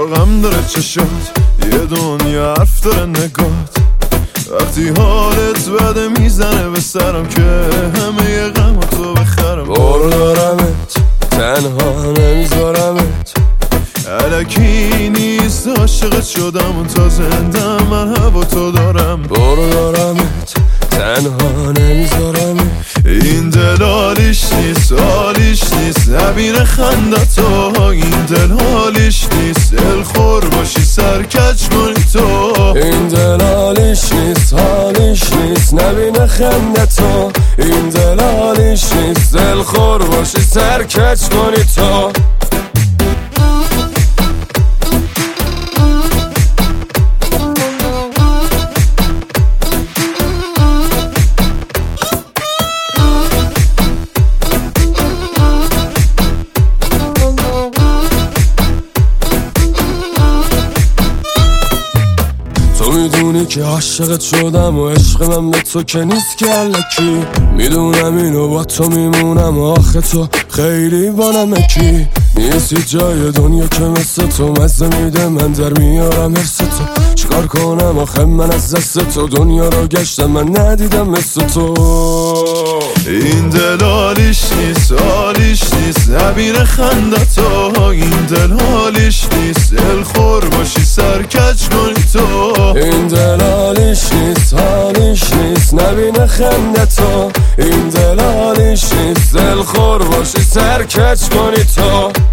غم داره چشات، یه دنیا حرف داره نگات. وقتی حالت بده میزنه به سرم که همه ی غم تو بخرم. برو دارمت تنها نمیذارمت، الکی نیست عاشقت شدم و تا زنده من هوا تو دارم. برو دارمت تنها نمیذارمت، این دل حالیش نیست حالیش نیست نبینه خندتو. این دل حالیش نیست دل خور باشی سرکج کنی تو. این دل حالیش نیست حالیش نیست نبینه خندتو. این دل حالیش نیست دل خور باشی سرکج کنی تو. میدونی که عاشقت شدم و عشق من به تو که نیست که الکی. میدونم اینو با تو میمونم و آخه تو خیلی با نمکی. نیستی جای دنیا که مثل تو مزه میده من در میارم حرس تو. چیکار کنم آخه من از دست تو دنیا رو گشتم من ندیدم مثل تو. این دل حالیش نیست حالیش نیست نبینه خندتو. این دل حالیش نیست دل خور باشی سرکج کنی تو. این دل حالیش نیست حالیش نیست نبینه خندتو. این دل حالیش نیست دل خور باشی سرکج کنی تو.